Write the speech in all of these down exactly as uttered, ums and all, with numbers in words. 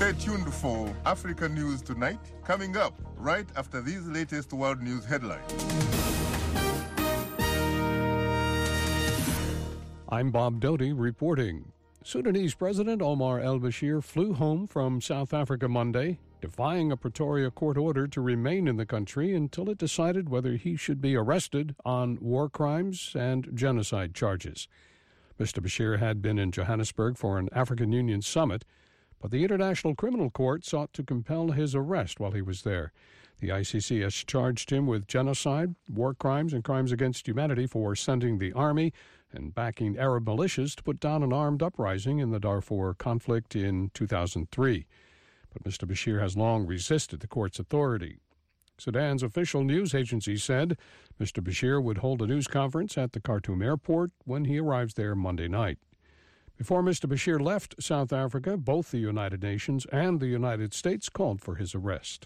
Stay tuned for Africa News Tonight, coming up right after these latest world news headlines. I'm Bob Doty reporting. Sudanese President Omar al-Bashir flew home from South Africa Monday, defying a Pretoria court order to remain in the country until it decided whether he should be arrested on war crimes and genocide charges. Mister Bashir had been in Johannesburg for an African Union summit, but the International Criminal Court sought to compel his arrest while he was there. The I C C has charged him with genocide, war crimes, and crimes against humanity for sending the army and backing Arab militias to put down an armed uprising in the Darfur conflict in two thousand three. But Mister Bashir has long resisted the court's authority. Sudan's official news agency said Mister Bashir would hold a news conference at the Khartoum airport when he arrives there Monday night. Before Mister Bashir left South Africa, both the United Nations and the United States called for his arrest.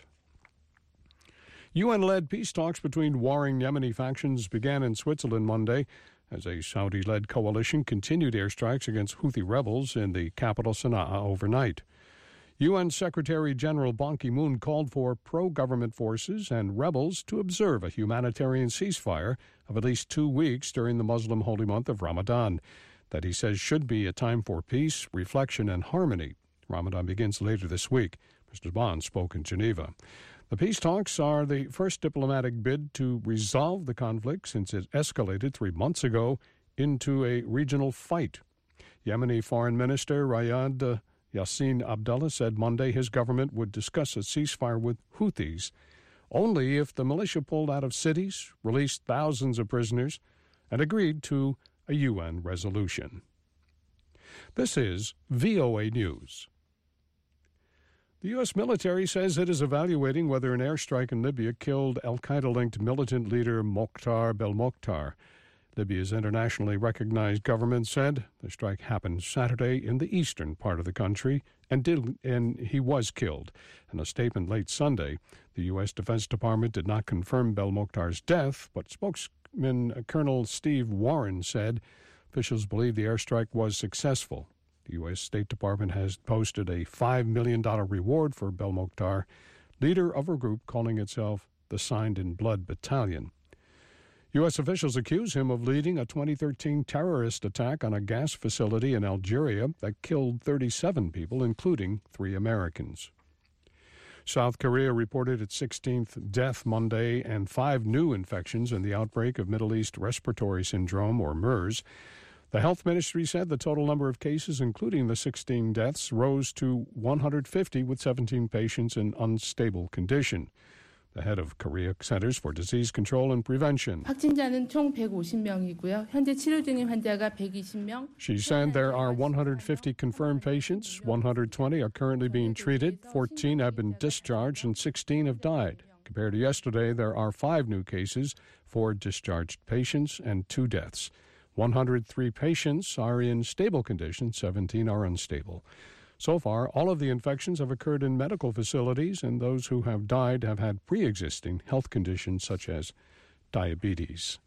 U N-led peace talks between warring Yemeni factions began in Switzerland Monday as a Saudi-led coalition continued airstrikes against Houthi rebels in the capital Sana'a overnight. U N Secretary General Ban Ki-moon called for pro-government forces and rebels to observe a humanitarian ceasefire of at least two weeks during the Muslim holy month of Ramadan, that he says should be a time for peace, reflection, and harmony. Ramadan begins later this week. Mister Ban spoke in Geneva. The peace talks are the first diplomatic bid to resolve the conflict since it escalated three months ago into a regional fight. Yemeni Foreign Minister Riyad Yassin Abdullah said Monday his government would discuss a ceasefire with Houthis only if the militia pulled out of cities, released thousands of prisoners, and agreed to a U N resolution. This is V O A News. The U S military says it is evaluating whether an airstrike in Libya killed al-Qaeda-linked militant leader Mokhtar Belmokhtar. Libya's internationally recognized government said the strike happened Saturday in the eastern part of the country and, did, and he was killed. In a statement late Sunday, the U S Defense Department did not confirm Belmokhtar's death, but spokesman Colonel Steve Warren said officials believe the airstrike was successful. The U S State Department has posted a five million dollars reward for Belmokhtar, leader of a group calling itself the Signed in Blood Battalion. U S officials accuse him of leading a twenty thirteen terrorist attack on a gas facility in Algeria that killed thirty-seven people, including three Americans. South Korea reported its sixteenth death Monday and five new infections in the outbreak of Middle East Respiratory Syndrome, or MERS. The health ministry said the total number of cases, including the sixteen deaths, rose to one hundred fifty, with seventeen patients in unstable condition. The head of Korea Centers for Disease Control and Prevention. 확진자는 총 백오십 명이고요. 현재 치료 중인 환자가 백이십 명. She said there are one hundred fifty confirmed patients, one hundred twenty are currently being treated, fourteen have been discharged, and sixteen have died. Compared to yesterday, there are five new cases, four discharged patients, and two deaths. one hundred three patients are in stable condition, seventeen are unstable. So far, all of the infections have occurred in medical facilities, and those who have died have had pre-existing health conditions such as diabetes.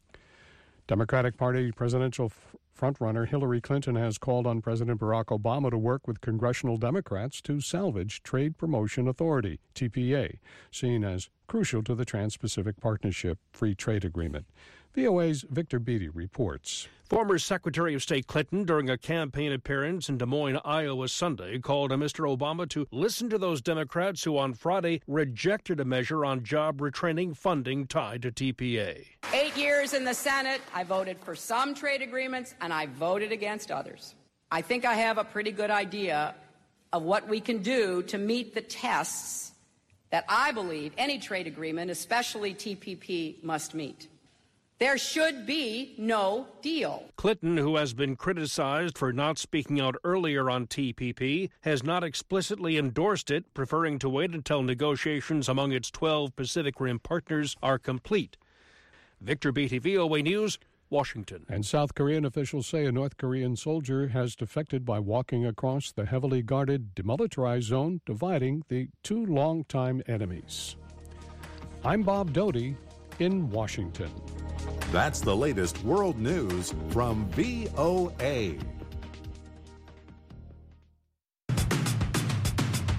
Democratic Party presidential frontrunner Hillary Clinton has called on President Barack Obama to work with congressional Democrats to salvage Trade Promotion Authority, T P A, seen as crucial to the Trans-Pacific Partnership Free Trade Agreement. V O A's Victor Beatty reports. Former Secretary of State Clinton, during a campaign appearance in Des Moines, Iowa Sunday, called on Mister Obama to listen to those Democrats who on Friday rejected a measure on job retraining funding tied to T P A. Eight years in the Senate, I voted for some trade agreements and I voted against others. I think I have a pretty good idea of what we can do to meet the tests that I believe any trade agreement, especially T P P, must meet. There should be no deal. Clinton, who has been criticized for not speaking out earlier on T P P, has not explicitly endorsed it, preferring to wait until negotiations among its twelve Pacific Rim partners are complete. Victor Beatty, V O A News, Washington. And South Korean officials say a North Korean soldier has defected by walking across the heavily guarded demilitarized zone, dividing the two longtime enemies. I'm Bob Doty in Washington. That's the latest world news from V O A.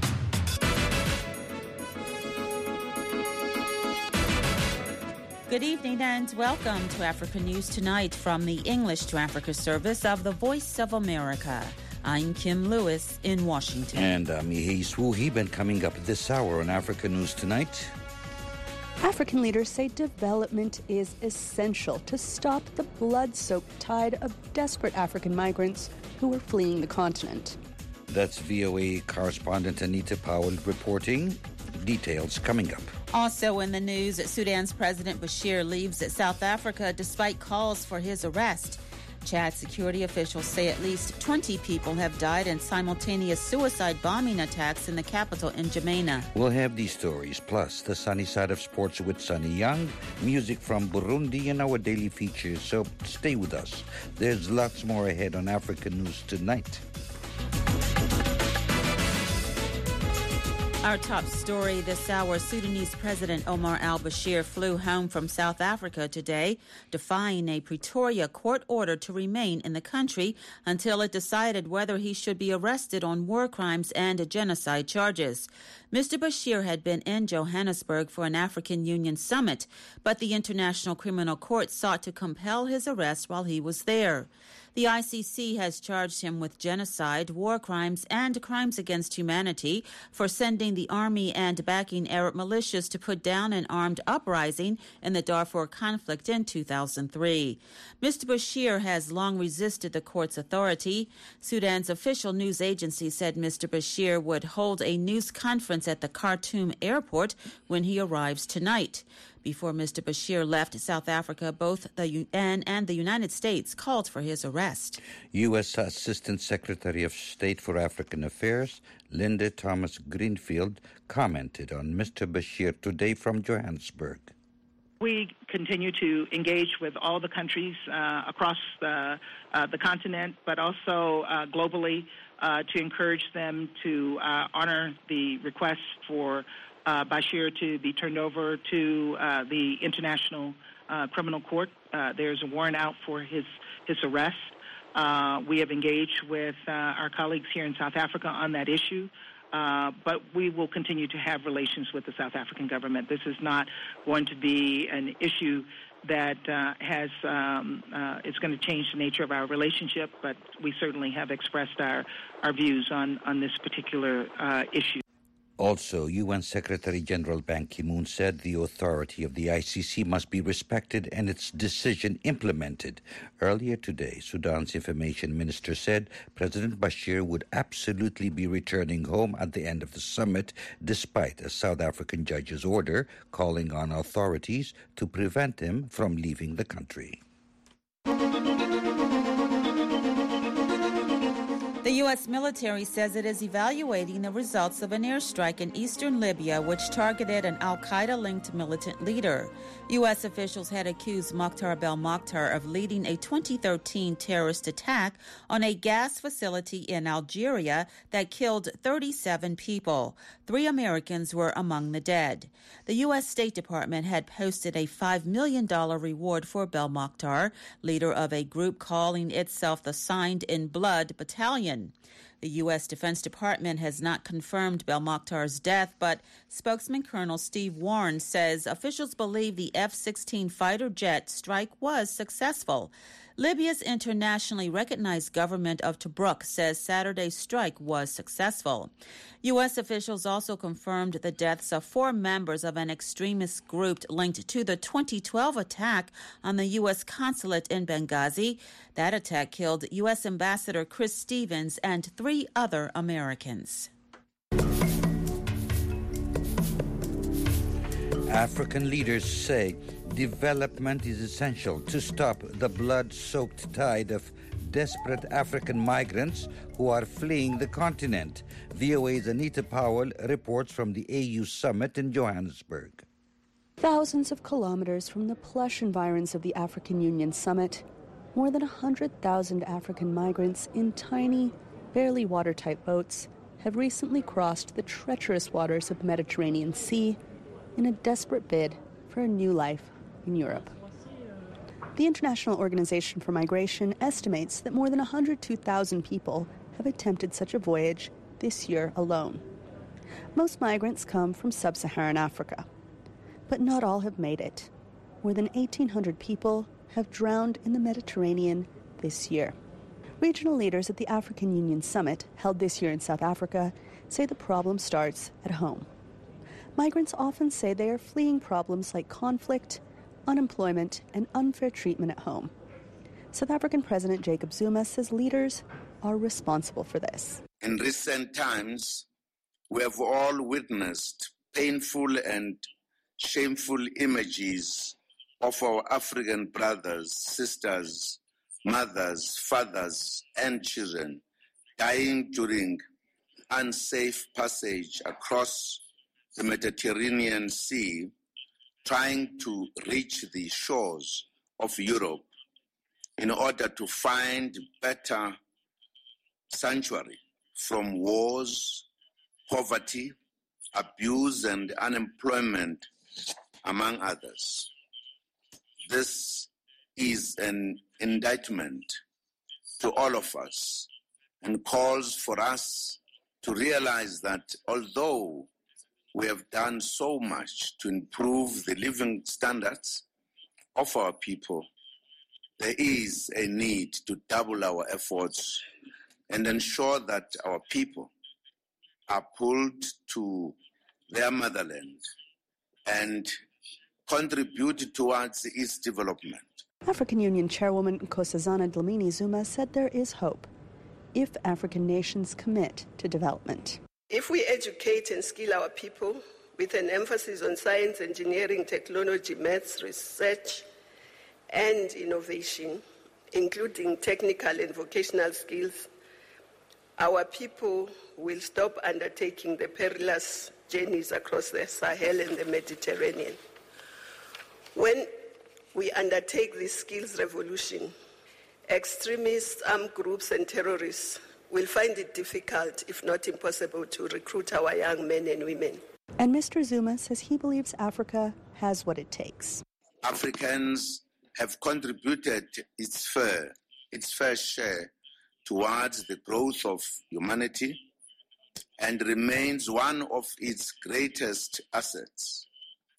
Good evening and welcome to Africa News Tonight from the English to Africa service of the Voice of America. I'm Kim Lewis in Washington. And I'm Yihis Wu Heben. Coming up this hour on Africa News Tonight. African leaders say development is essential to stop the blood-soaked tide of desperate African migrants who are fleeing the continent. That's V O A correspondent Anita Powell reporting. Details coming up. Also in the news, Sudan's President Bashir leaves South Africa despite calls for his arrest. Chad security officials say at least twenty people have died in simultaneous suicide bombing attacks in the capital in N'Djamena. We'll have these stories, plus the sunny side of sports with Sunny Young, music from Burundi, and our daily features, so stay with us. There's lots more ahead on Africa News Tonight. Our top story this hour, Sudanese President Omar al-Bashir flew home from South Africa today, defying a Pretoria court order to remain in the country until it decided whether he should be arrested on war crimes and genocide charges. Mister Bashir had been in Johannesburg for an African Union summit, but the International Criminal Court sought to compel his arrest while he was there. The I C C has charged him with genocide, war crimes, and crimes against humanity for sending the army and backing Arab militias to put down an armed uprising in the Darfur conflict in two thousand three. Mister Bashir has long resisted the court's authority. Sudan's official news agency said Mister Bashir would hold a news conference at the Khartoum airport when he arrives tonight. Before Mister Bashir left South Africa, both the U N and the United States called for his arrest. U S Assistant Secretary of State for African Affairs, Linda Thomas-Greenfield, commented on Mister Bashir today from Johannesburg. We continue to engage with all the countries uh, across the, uh, the continent, but also uh, globally uh, to encourage them to uh, honor the request for Uh, Bashir to be turned over to uh, the International uh, Criminal Court. Uh, there's a warrant out for his, his arrest. Uh, we have engaged with uh, our colleagues here in South Africa on that issue, uh, but we will continue to have relations with the South African government. This is not going to be an issue that uh, has um, uh, it's going to change the nature of our relationship, but we certainly have expressed our, our views on, on this particular uh, issue. Also, U N Secretary General Ban Ki-moon said the authority of the I C C must be respected and its decision implemented. Earlier today, Sudan's information minister said President Bashir would absolutely be returning home at the end of the summit, despite a South African judge's order calling on authorities to prevent him from leaving the country. The U S military says it is evaluating the results of an airstrike in eastern Libya which targeted an al-Qaeda-linked militant leader. U S officials had accused Mokhtar Belmokhtar of leading a twenty thirteen terrorist attack on a gas facility in Algeria that killed thirty-seven people. Three Americans were among the dead. The U S State Department had posted a five million dollars reward for Belmokhtar, leader of a group calling itself the Signed in Blood Battalion. The U S Defense Department has not confirmed Belmokhtar's death, but spokesman Colonel Steve Warren says officials believe the F sixteen fighter jet strike was successful. Libya's internationally recognized government of Tobruk says Saturday's strike was successful. U S officials also confirmed the deaths of four members of an extremist group linked to the twenty twelve attack on the U S consulate in Benghazi. That attack killed U S Ambassador Chris Stevens and three other Americans. African leaders say development is essential to stop the blood-soaked tide of desperate African migrants who are fleeing the continent. V O A's Anita Powell reports from the A U summit in Johannesburg. Thousands of kilometers from the plush environs of the African Union summit, more than one hundred thousand African migrants in tiny, barely watertight boats have recently crossed the treacherous waters of the Mediterranean Sea in a desperate bid for a new life in Europe. The International Organization for Migration estimates that more than one hundred two thousand people have attempted such a voyage this year alone. Most migrants come from sub-Saharan Africa, but not all have made it. More than eighteen hundred people have drowned in the Mediterranean this year. Regional leaders at the African Union Summit, held this year in South Africa, say the problem starts at home. Migrants often say they are fleeing problems like conflict, unemployment, and unfair treatment at home. South African President Jacob Zuma says leaders are responsible for this. In recent times, we have all witnessed painful and shameful images of our African brothers, sisters, mothers, fathers, and children dying during unsafe passage across the Mediterranean Sea, trying to reach the shores of Europe in order to find better sanctuary from wars, poverty, abuse, and unemployment, among others. This is an indictment to all of us and calls for us to realize that although we have done so much to improve the living standards of our people, there is a need to double our efforts and ensure that our people are pulled to their motherland and contribute towards its development. African Union Chairwoman Nkosazana Dlamini Zuma said there is hope if African nations commit to development. If we educate and skill our people with an emphasis on science, engineering, technology, maths, research, and innovation, including technical and vocational skills, our people will stop undertaking the perilous journeys across the Sahel and the Mediterranean. When we undertake this skills revolution, extremists, armed groups, and terrorists will find it difficult, if not impossible, to recruit our young men and women. And Mister Zuma says he believes Africa has what it takes. Africans have contributed its fair, its fair share towards the growth of humanity and remains one of its greatest assets.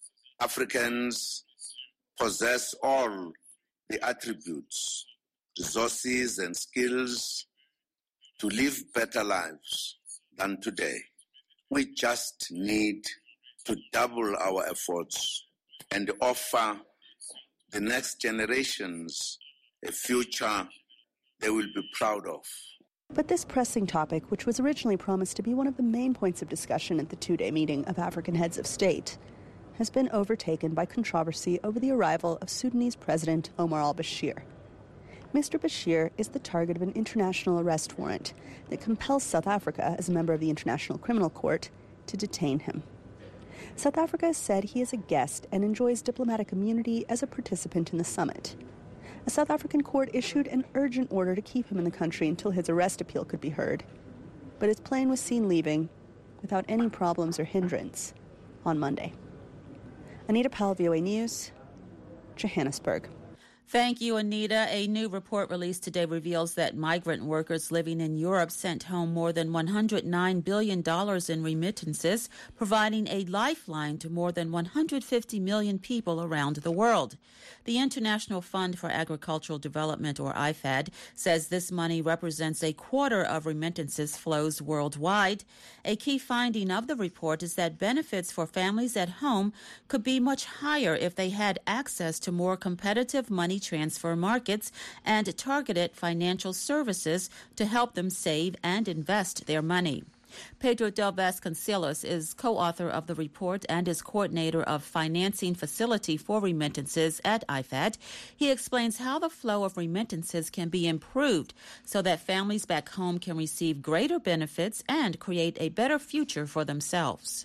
Africans possess all the attributes, resources, and skills to live better lives than today. We just need to double our efforts and offer the next generations a future they will be proud of. But this pressing topic, which was originally promised to be one of the main points of discussion at the two-day meeting of African heads of state, has been overtaken by controversy over the arrival of Sudanese President Omar al-Bashir. Mister Bashir is the target of an international arrest warrant that compels South Africa, as a member of the International Criminal Court, to detain him. South Africa has said he is a guest and enjoys diplomatic immunity as a participant in the summit. A South African court issued an urgent order to keep him in the country until his arrest appeal could be heard. But his plane was seen leaving without any problems or hindrance on Monday. Anita Powell, V O A News, Johannesburg. Thank you, Anita. A new report released today reveals that migrant workers living in Europe sent home more than one hundred nine billion dollars in remittances, providing a lifeline to more than one hundred fifty million people around the world. The International Fund for Agricultural Development, or I F A D, says this money represents a quarter of remittances flows worldwide. A key finding of the report is that benefits for families at home could be much higher if they had access to more competitive money transfer markets and targeted financial services to help them save and invest their money. Pedro Del Vasconcelos is co-author of the report and is coordinator of financing facility for remittances at I F A D. He explains how the flow of remittances can be improved so that families back home can receive greater benefits and create a better future for themselves.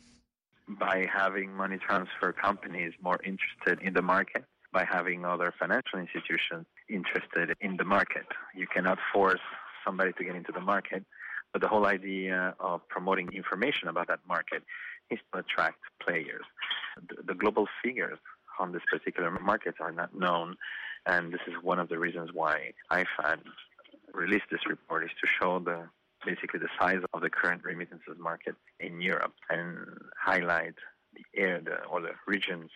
By having money transfer companies more interested in the market, by having other financial institutions interested in the market. You cannot force somebody to get into the market, but the whole idea of promoting information about that market is to attract players. The, the global figures on this particular market are not known, and this is one of the reasons why I F A D released this report, is to show the basically the size of the current remittances market in Europe and highlight the area or the regions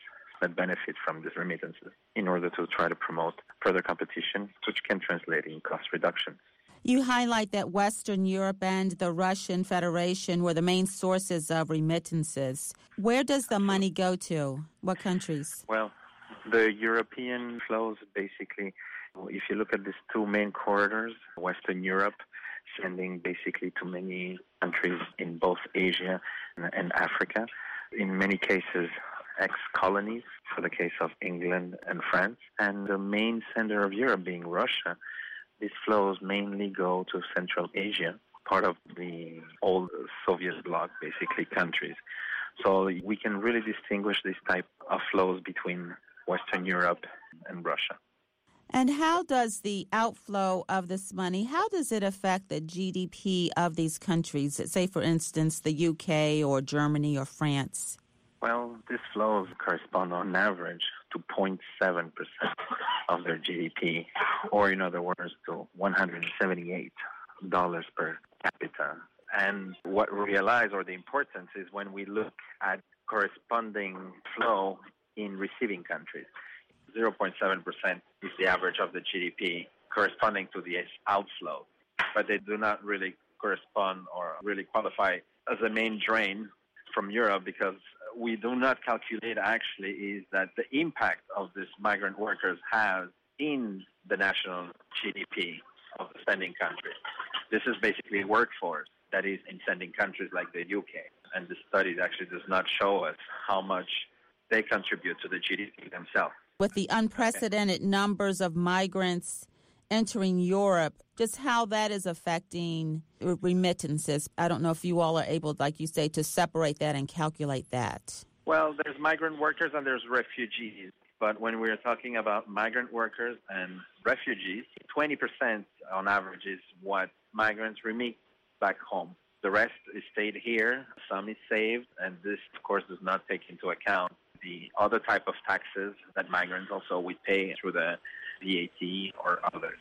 that benefit from these remittances in order to try to promote further competition, which can translate in cost reduction. You highlight that Western Europe and the Russian Federation were the main sources of remittances. Where does the money go to? What countries? Well, the European flows basically, if you look at these two main corridors, Western Europe sending basically to many countries in both Asia and Africa, in many cases ex-colonies, for the case of England and France, and the main sender of Europe being Russia. These flows mainly go to Central Asia, part of the old Soviet bloc, basically, countries. So we can really distinguish this type of flows between Western Europe and Russia. And how does the outflow of this money, how does it affect the G D P of these countries, say, for instance, the U K or Germany or France? Well, these flows correspond on average to zero point seven percent of their G D P, or in other words, to one hundred seventy-eight dollars per capita. And what we realize, or the importance, is when we look at corresponding flow in receiving countries. zero point seven percent is the average of the G D P corresponding to the outflow, but they do not really correspond or really qualify as a main drain from Europe, because we do not calculate actually is that the impact of these migrant workers has in the national G D P of the sending countries. This is basically workforce that is in sending countries like the U K, and the study actually does not show us how much they contribute to the G D P themselves. With the unprecedented okay. numbers of migrants entering Europe, just how that is affecting remittances. I don't know if you all are able, like you say, to separate that and calculate that. Well, there's migrant workers and there's refugees. But when we're talking about migrant workers and refugees, twenty percent on average is what migrants remit back home. The rest is stayed here, some is saved, and this, of course, does not take into account the other type of taxes that migrants also would pay through the V A T or others.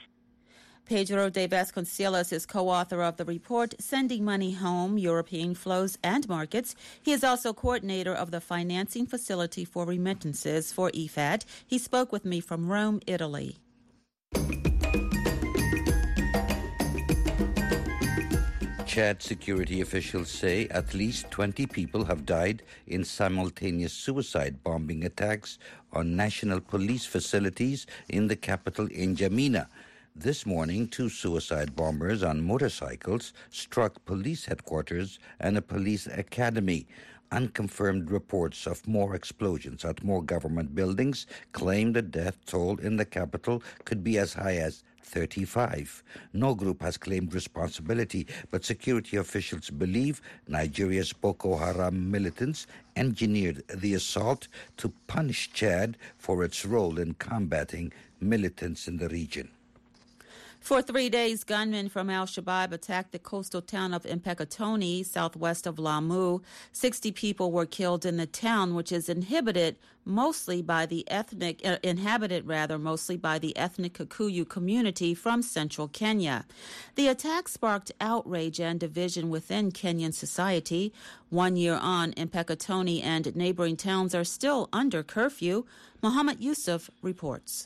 Pedro de Vasconcelos is co-author of the report, Sending Money Home, European Flows and Markets. He is also coordinator of the Financing Facility for Remittances for I F A D. He spoke with me from Rome, Italy. Chad security officials say at least twenty people have died in simultaneous suicide bombing attacks on national police facilities in the capital N'Djamena. This morning, two suicide bombers on motorcycles struck police headquarters and a police academy. Unconfirmed reports of more explosions at more government buildings claim the death toll in the capital could be as high as thirty-five. No group has claimed responsibility, but security officials believe Nigeria's Boko Haram militants engineered the assault to punish Chad for its role in combating militants in the region. For three days, gunmen from al-Shabaab attacked the coastal town of Mpeketoni, southwest of Lamu. Sixty people were killed in the town, which is inhabited mostly by the ethnic, uh, inhabited rather, mostly by the ethnic Kikuyu community from central Kenya. The attack sparked outrage and division within Kenyan society. One year on, Mpeketoni and neighboring towns are still under curfew. Muhammad Yusuf reports.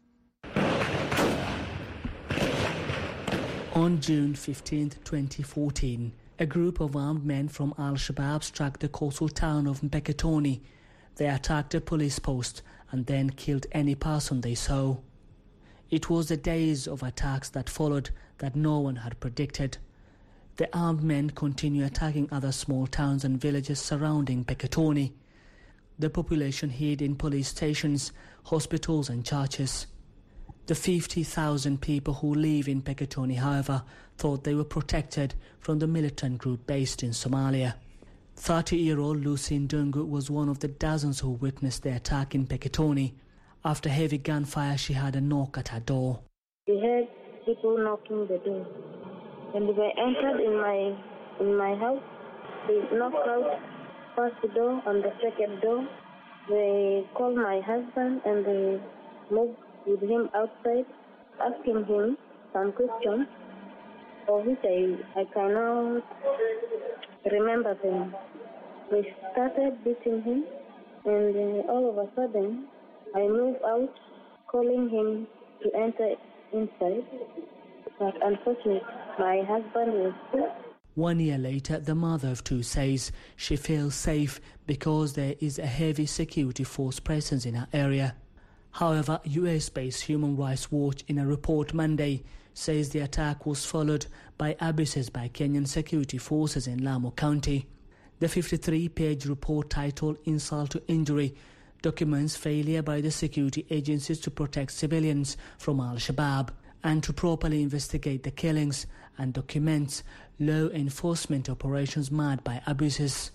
On June fifteenth, twenty fourteen, a group of armed men from al-Shabaab struck the coastal town of Mpeketoni. They attacked a police post and then killed any person they saw. It was the days of attacks that followed that no one had predicted. The armed men continue attacking other small towns and villages surrounding Mpeketoni. The population hid in police stations, hospitals and churches. The fifty thousand people who live in Mpeketoni, however, thought they were protected from the militant group based in Somalia. thirty-year-old Lucy Ndungu was one of the dozens who witnessed the attack in Mpeketoni. After heavy gunfire, she had a knock at her door. We heard people knocking the door, and they entered in my in my house. They knocked out first the door and the second door. They called my husband and they moved with him outside, asking him some questions, of which I, I cannot remember them. They started beating him, And uh, all of a sudden, I move out, calling him to enter inside. But unfortunately, my husband was sick. One year later, the mother of two says she feels safe because there is a heavy security force presence in her area. However, U S-based Human Rights Watch, in a report Monday, says the attack was followed by abuses by Kenyan security forces in Lamu County. The fifty-three page report titled Insult to Injury documents failure by the security agencies to protect civilians from Al-Shabaab and to properly investigate the killings, and documents law enforcement operations marred by abuses.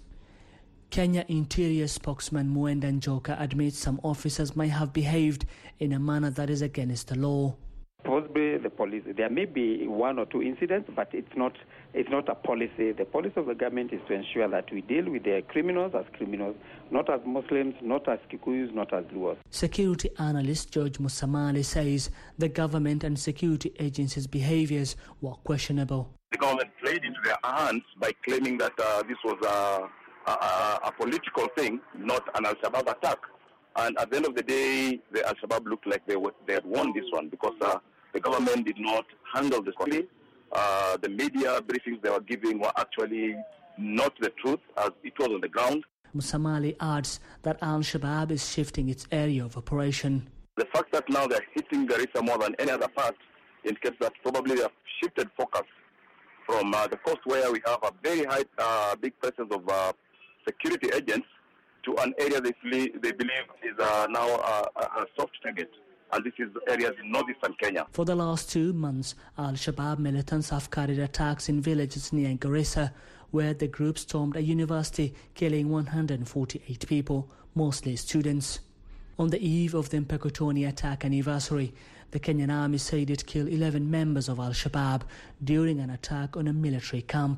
Kenya Interior spokesman Mwenda Njoka admits some officers may have behaved in a manner that is against the law. Possibly the police, there may be one or two incidents, but it's not it's not a policy. The policy of the government is to ensure that we deal with the criminals as criminals, not as Muslims, not as Kikuyus, not as Luos. Security analyst George Musamali says the government and security agencies' behaviors were questionable. The government played into their hands by claiming that uh, this was a, a, a political thing, not an Al-Shabaab attack. And at the end of the day, the Al-Shabaab looked like they, were, they had won this one because uh, the government did not handle this correctly. Uh, the media briefings they were giving were actually not the truth as it was on the ground. Musamali adds that Al-Shabaab is shifting its area of operation. The fact that now they're hitting Garissa more than any other part indicates that probably they have shifted focus from uh, the coast where we have a very high, uh, big presence of uh, security agents to an area they, flee, they believe is uh, now uh, a soft target. And this is areas in northeastern Kenya. For the last two months, Al-Shabaab militants have carried attacks in villages near Garissa, where the group stormed a university, killing one hundred forty-eight people, mostly students. On the eve of the Mpeketoni attack anniversary, the Kenyan army said it killed eleven members of Al-Shabaab during an attack on a military camp.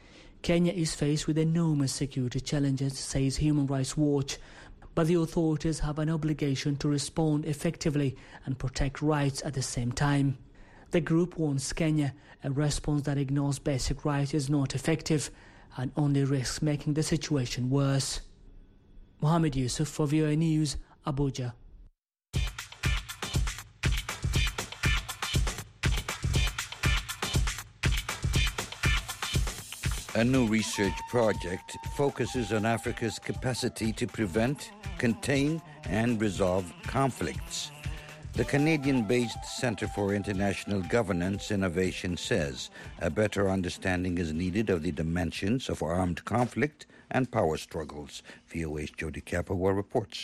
Kenya is faced with enormous security challenges, says Human Rights Watch, but the authorities have an obligation to respond effectively and protect rights at the same time. The group warns Kenya a response that ignores basic rights is not effective and only risks making the situation worse. Mohammed Yusuf for V O A News, Abuja. A new research project focuses on Africa's capacity to prevent, contain, and resolve conflicts. The Canadian-based Centre for International Governance Innovation says a better understanding is needed of the dimensions of armed conflict and power struggles. V O A's Jody Kapawa reports.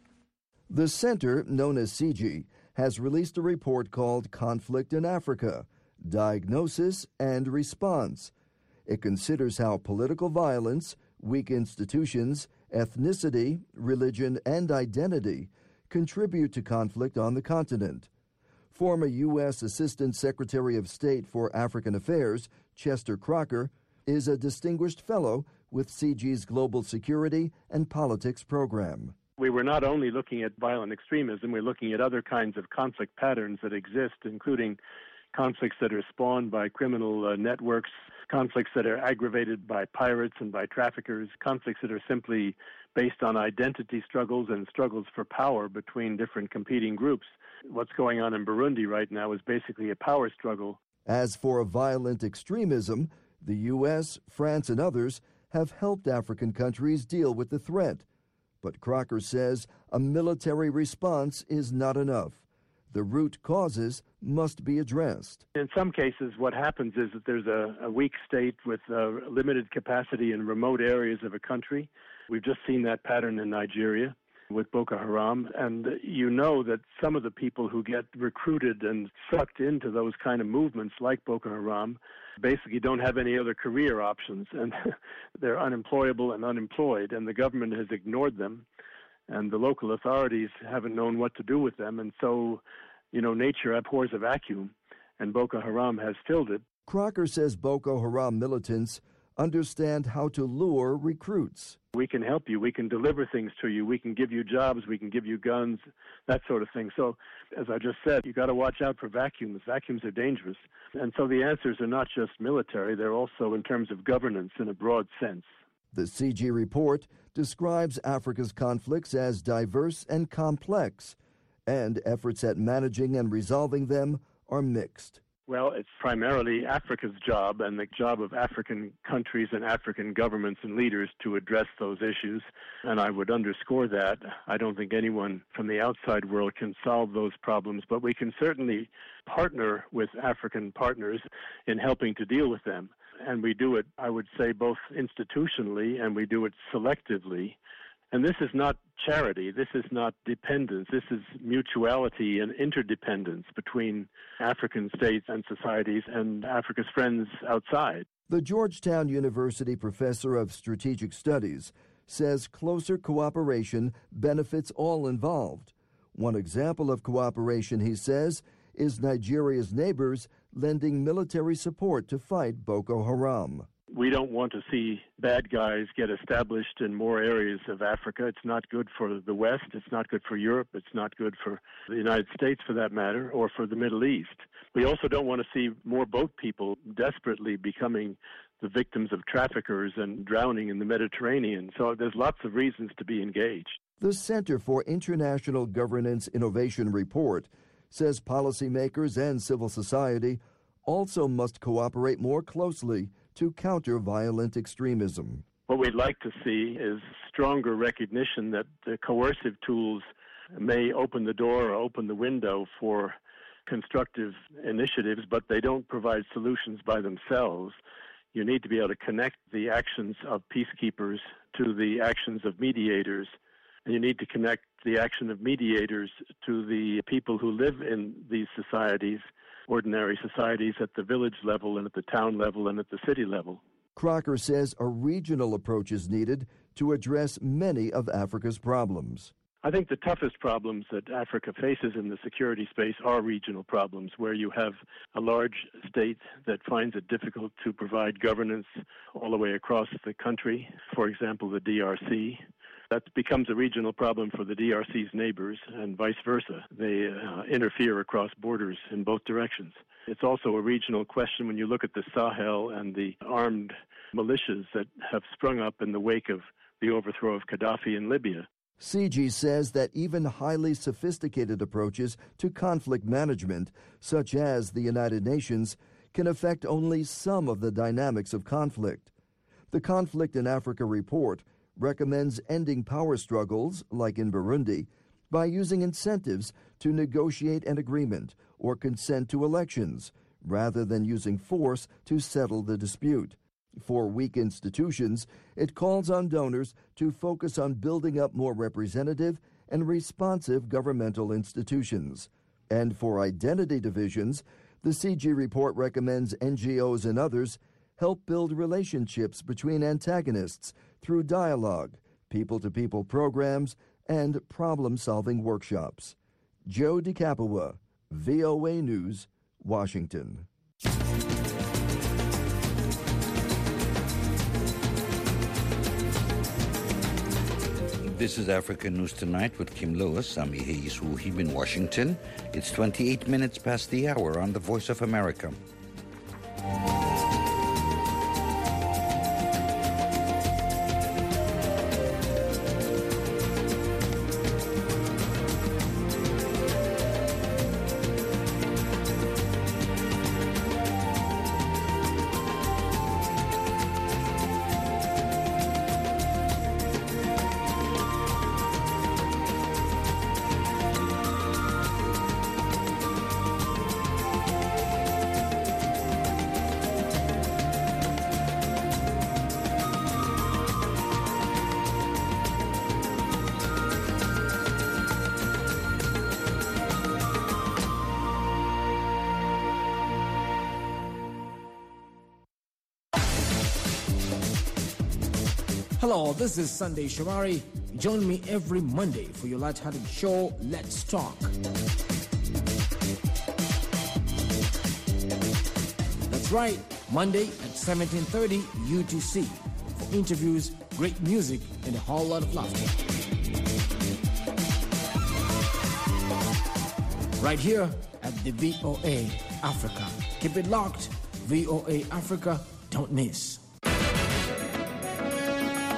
The center, known as C G, has released a report called Conflict in Africa, Diagnosis and Response. It considers how political violence, weak institutions, ethnicity, religion, and identity contribute to conflict on the continent. Former U S Assistant Secretary of State for African Affairs, Chester Crocker, is a distinguished fellow with C G's Global Security and Politics program. We were not only looking at violent extremism, we're looking at other kinds of conflict patterns that exist, including conflicts that are spawned by criminal uh, networks, conflicts that are aggravated by pirates and by traffickers, conflicts that are simply based on identity struggles and struggles for power between different competing groups. What's going on in Burundi right now is basically a power struggle. As for violent extremism, the U S, France, and others have helped African countries deal with the threat. But Crocker says a military response is not enough. The root causes must be addressed. In some cases, what happens is that there's a, a weak state with uh, limited capacity in remote areas of a country. We've just seen that pattern in Nigeria with Boko Haram. And you know that some of the people who get recruited and sucked into those kind of movements like Boko Haram basically don't have any other career options. And they're unemployable and unemployed, and the government has ignored them. And the local authorities haven't known what to do with them. And so, you know, nature abhors a vacuum, and Boko Haram has filled it. Crocker says Boko Haram militants understand how to lure recruits. We can help you. We can deliver things to you. We can give you jobs. We can give you guns, that sort of thing. So, as I just said, you got to watch out for vacuums. Vacuums are dangerous. And so the answers are not just military. They're also in terms of governance in a broad sense. The C G report describes Africa's conflicts as diverse and complex, and efforts at managing and resolving them are mixed. Well, it's primarily Africa's job and the job of African countries and African governments and leaders to address those issues. And I would underscore that. I don't think anyone from the outside world can solve those problems, but we can certainly partner with African partners in helping to deal with them. And we do it, I would say, both institutionally and we do it selectively. And this is not charity, this is not dependence, this is mutuality and interdependence between African states and societies and Africa's friends outside. The Georgetown University professor of strategic studies says closer cooperation benefits all involved. One example of cooperation, he says, is Nigeria's neighbors lending military support to fight Boko Haram. We don't want to see bad guys get established in more areas of Africa. It's not good for the West. It's not good for Europe. It's not good for the United States, for that matter, or for the Middle East. We also don't want to see more boat people desperately becoming the victims of traffickers and drowning in the Mediterranean. So there's lots of reasons to be engaged. The Center for International Governance Innovation report says policymakers and civil society also must cooperate more closely to counter violent extremism. What we'd like to see is stronger recognition that the coercive tools may open the door or open the window for constructive initiatives, but they don't provide solutions by themselves. You need to be able to connect the actions of peacekeepers to the actions of mediators, and you need to connect the action of mediators to the people who live in these societies, ordinary societies at the village level and at the town level and at the city level. Crocker says a regional approach is needed to address many of Africa's problems. I think the toughest problems that Africa faces in the security space are regional problems, where you have a large state that finds it difficult to provide governance all the way across the country. For example, the D R C. That becomes a regional problem for the D R C's neighbors and vice versa. They uh, interfere across borders in both directions. It's also a regional question when you look at the Sahel and the armed militias that have sprung up in the wake of the overthrow of Gaddafi in Libya. C G says that even highly sophisticated approaches to conflict management, such as the United Nations, can affect only some of the dynamics of conflict. The Conflict in Africa report recommends ending power struggles, like in Burundi, by using incentives to negotiate an agreement or consent to elections, rather than using force to settle the dispute. For weak institutions, it calls on donors to focus on building up more representative and responsive governmental institutions. And for identity divisions, the C G report recommends N G Os and others help build relationships between antagonists through dialogue, people-to-people programs, and problem-solving workshops. Joe DeCapua, V O A News, Washington. This is Africa News Tonight with Kim Lewis. I'm Ihei Wuhib in Washington. It's twenty-eight minutes past the hour on the Voice of America. Hello, this is Sunday Shamari. Join me every Monday for your light-hearted show, Let's Talk. That's right, Monday at seventeen thirty U T C for interviews, great music, and a whole lot of laughter. Right here at the V O A Africa. Keep it locked. V O A Africa, don't miss.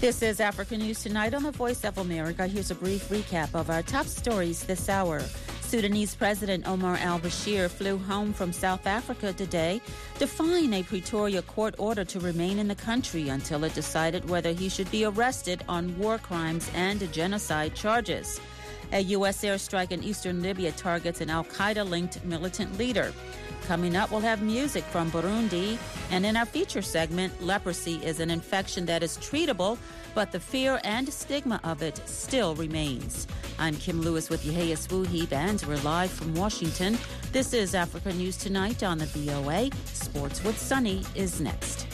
This is Africa News Tonight on the Voice of America. Here's a brief recap of our top stories this hour. Sudanese President Omar al-Bashir flew home from South Africa today, defying a Pretoria court order to remain in the country until it decided whether he should be arrested on war crimes and genocide charges. A U S airstrike in eastern Libya targets an al-Qaeda-linked militant leader. Coming up, we'll have music from Burundi. And in our feature segment, leprosy is an infection that is treatable, but the fear and stigma of it still remains. I'm Kim Lewis with Yehias Wuhib, and we're live from Washington. This is Africa News Tonight on the V O A. Sports with Sunny is next.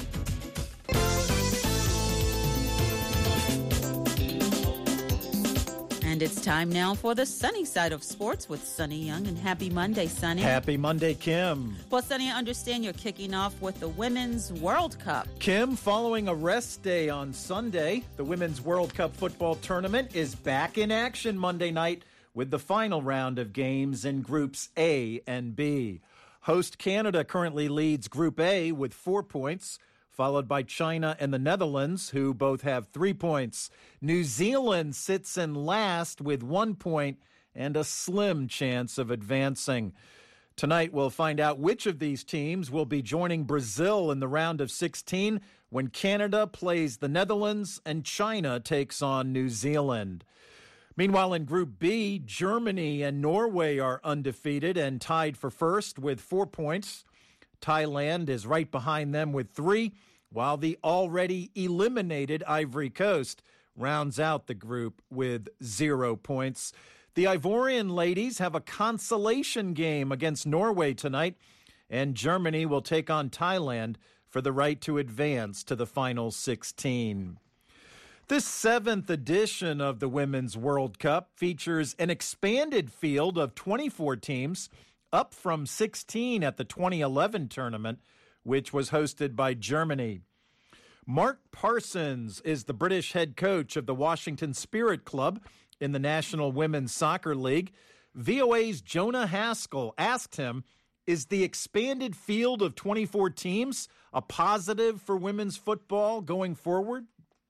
And it's time now for the sunny side of sports with Sunny Young. And happy Monday, Sunny. Happy Monday, Kim. Well, Sunny, I understand you're kicking off with the Women's World Cup. Kim, following a rest day on Sunday, the Women's World Cup football tournament is back in action Monday night with the final round of games in Groups A and B. Host Canada currently leads Group A with four points, followed by China and the Netherlands, who both have three points. New Zealand sits in last with one point and a slim chance of advancing. Tonight, we'll find out which of these teams will be joining Brazil in the round of sixteen when Canada plays the Netherlands and China takes on New Zealand. Meanwhile, in Group B, Germany and Norway are undefeated and tied for first with four points. Thailand is right behind them with three, while the already eliminated Ivory Coast rounds out the group with zero points. The Ivorian ladies have a consolation game against Norway tonight, and Germany will take on Thailand for the right to advance to the final sixteen. This seventh edition of the Women's World Cup features an expanded field of twenty-four teams, up from sixteen at the twenty eleven tournament, which was hosted by Germany. Mark Parsons is the British head coach of the Washington Spirit Club in the National Women's Soccer League. V O A's Jonah Haskell asked him, is the expanded field of twenty-four teams a positive for women's football going forward?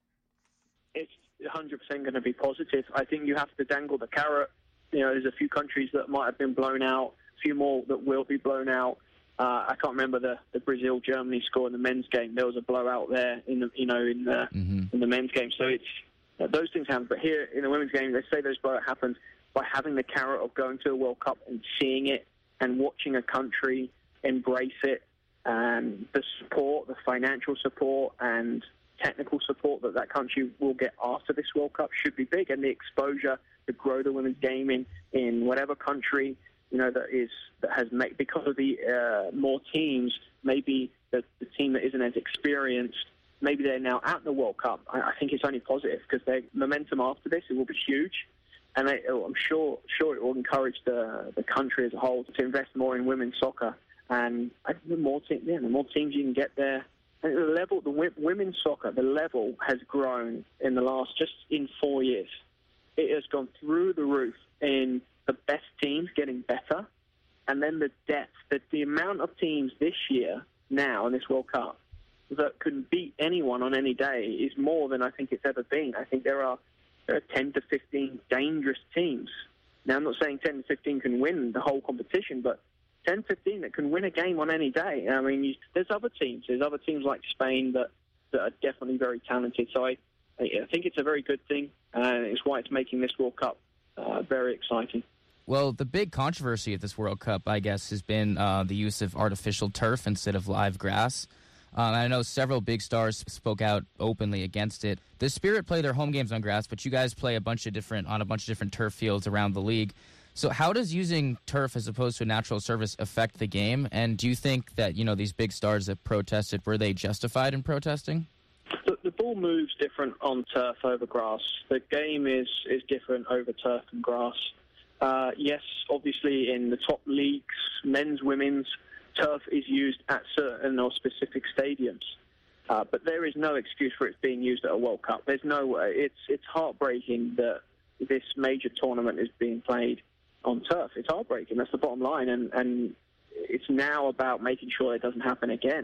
It's one hundred percent going to be positive. I think you have to dangle the carrot. You know, there's a few countries that might have been blown out, a few more that will be blown out. Uh, I can't remember the, the Brazil-Germany score in the men's game. There was a blowout there in the you know in the mm-hmm. in the men's game. So it's uh, those things happen. But here in the women's game, they say those blowout happens by having the carrot of going to a World Cup and seeing it and watching a country embrace it, and the support, the financial support and technical support that that country will get after this World Cup should be big, and the exposure to grow the women's game in, in whatever country, you know, that is that has made, because of the uh, more teams, maybe the, the team that isn't as experienced, maybe they're now at the World Cup. I, I think it's only positive because their momentum after this, it will be huge, and I, I'm sure sure it will encourage the the country as a whole to invest more in women's soccer. And I think the more te- yeah, the more teams you can get there. And the level, the w- women's soccer, the level has grown in the last, just in four years. It has gone through the roof in the best teams getting better, and then the depth, that the amount of teams this year, now in this World Cup, that can beat anyone on any day is more than I think it's ever been. I think there are, there are ten to fifteen dangerous teams. Now, I'm not saying ten to fifteen can win the whole competition, but ten, fifteen that can win a game on any day. I mean, you, there's other teams. There's other teams like Spain that, that are definitely very talented. So I, I think it's a very good thing, and it's why it's making this World Cup uh, very exciting. Well, the big controversy at this World Cup, I guess, has been uh, the use of artificial turf instead of live grass. Um, I know several big stars spoke out openly against it. The Spirit play their home games on grass, but you guys play a bunch of different on a bunch of different turf fields around the league. So how does using turf as opposed to a natural surface affect the game? And do you think that, you know, these big stars that protested, were they justified in protesting? The, the ball moves different on turf over grass. The game is, is different over turf and grass. Uh, yes, obviously in the top leagues, men's, women's, turf is used at certain or specific stadiums. Uh, but there is no excuse for it being used at a World Cup. There's no way. It's, it's heartbreaking that this major tournament is being played on turf. It's heartbreaking. That's the bottom line. And, and it's now about making sure it doesn't happen again.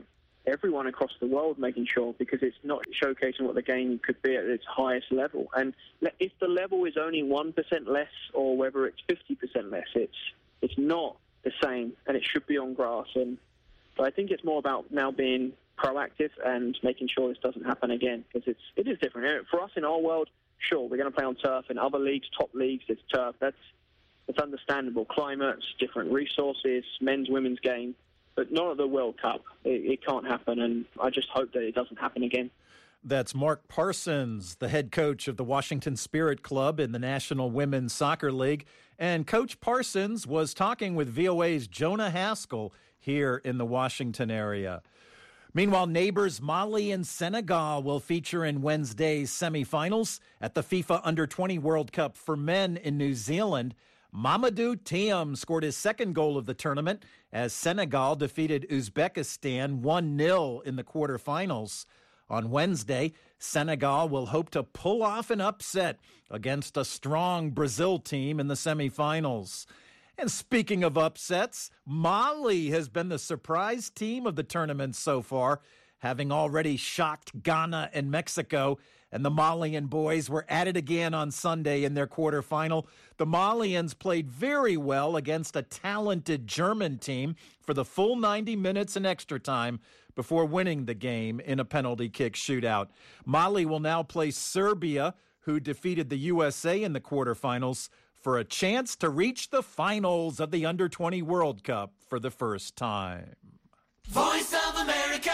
everyone across the world making sure, because it's not showcasing what the game could be at its highest level. And if the level is only one percent less or whether it's fifty percent less, it's it's not the same, and it should be on grass. And so I think it's more about now being proactive and making sure this doesn't happen again, because it's it is different. For us in our world, sure, we're going to play on turf. In other leagues, top leagues, it's turf. That's It's understandable. Climates, different resources, men's, women's game, but not at the World Cup. It, it can't happen, and I just hope that it doesn't happen again. That's Mark Parsons, the head coach of the Washington Spirit Club in the National Women's Soccer League. And Coach Parsons was talking with V O A's Jonah Haskell here in the Washington area. Meanwhile, neighbors Mali and Senegal will feature in Wednesday's semifinals at the FIFA Under twenty World Cup for men in New Zealand. Mamadou Thiam scored his second goal of the tournament as Senegal defeated Uzbekistan one nil in the quarterfinals. On Wednesday, Senegal will hope to pull off an upset against a strong Brazil team in the semifinals. And speaking of upsets, Mali has been the surprise team of the tournament so far, having already shocked Ghana and Mexico. And the Malian boys were at it again on Sunday in their quarterfinal. The Malians played very well against a talented German team for the full ninety minutes and extra time before winning the game in a penalty kick shootout. Mali will now play Serbia, who defeated the U S A in the quarterfinals, for a chance to reach the finals of the Under twenty World Cup for the first time. Voice of America.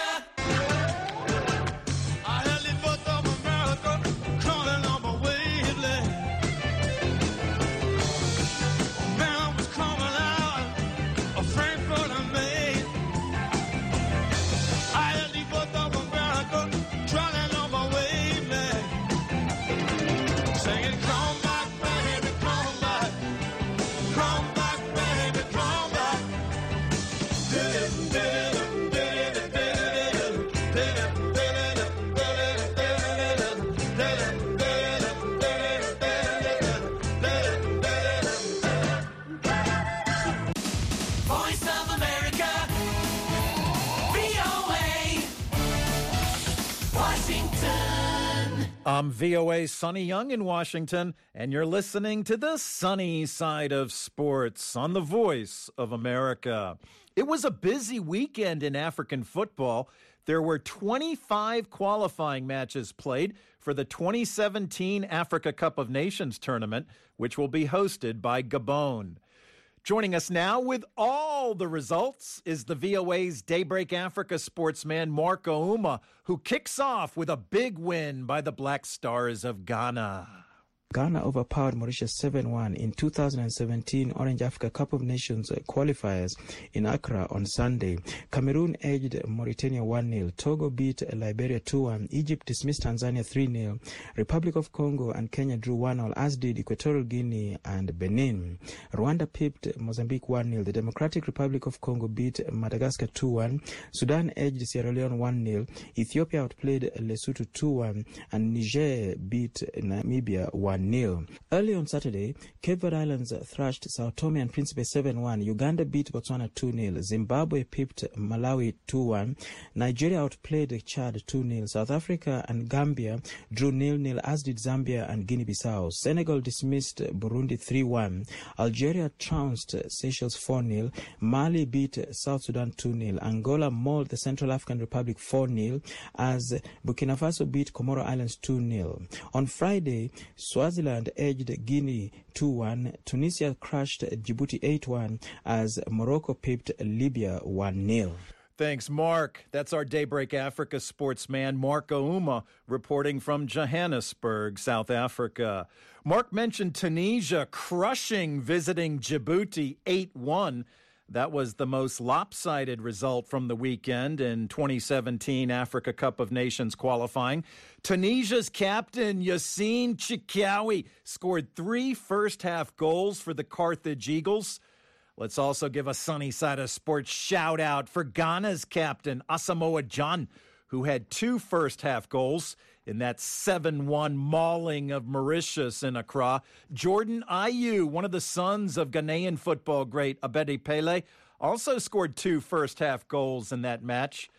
I'm V O A's Sonny Young in Washington, and you're listening to the sunny side of sports on the Voice of America. It was a busy weekend in African football. There were twenty-five qualifying matches played for the twenty seventeen Africa Cup of Nations tournament, which will be hosted by Gabon. Joining us now with all the results is the V O A's Daybreak Africa sportsman Mark Ouma, who kicks off with a big win by the Black Stars of Ghana. Ghana overpowered Mauritius seven one in two thousand seventeen Orange Africa Cup of Nations qualifiers in Accra on Sunday. Cameroon edged Mauritania one nil. Togo beat Liberia two one. Egypt dismissed Tanzania three nil. Republic of Congo and Kenya drew one all, as did Equatorial Guinea and Benin. Rwanda pipped Mozambique one nil. The Democratic Republic of Congo beat Madagascar two one. Sudan edged Sierra Leone one nil. Ethiopia outplayed Lesotho two one. And Niger beat Namibia one nil. Early on Saturday, Cape Verde Islands thrashed Sao Tome and Principe seven one. Uganda beat Botswana two nil. Zimbabwe pipped Malawi two one. Nigeria outplayed Chad two nil. South Africa and Gambia drew nil nil, as did Zambia and Guinea-Bissau. Senegal dismissed Burundi three one. Algeria trounced Seychelles four nil. Mali beat South Sudan two nil. Angola mauled the Central African Republic four nil, as Burkina Faso beat Comoro Islands two nil. On Friday, Swaziland edged Guinea two one. Tunisia crushed Djibouti eight one, as Morocco pipped Libya one nil. Thanks, Mark. That's our Daybreak Africa sportsman, Mark Ouma, reporting from Johannesburg, South Africa. Mark mentioned Tunisia crushing visiting Djibouti eight one. That was the most lopsided result from the weekend in twenty seventeen Africa Cup of Nations qualifying. Tunisia's captain, Yassine Chikawi, scored three first-half goals for the Carthage Eagles. Let's also give a sunny side of sports shout-out for Ghana's captain, Asamoah Gyan, who had two first-half goals in that seven one mauling of Mauritius in Accra. Jordan Ayew, one of the sons of Ghanaian football great Abedi Pele, also scored two first-half goals in that match.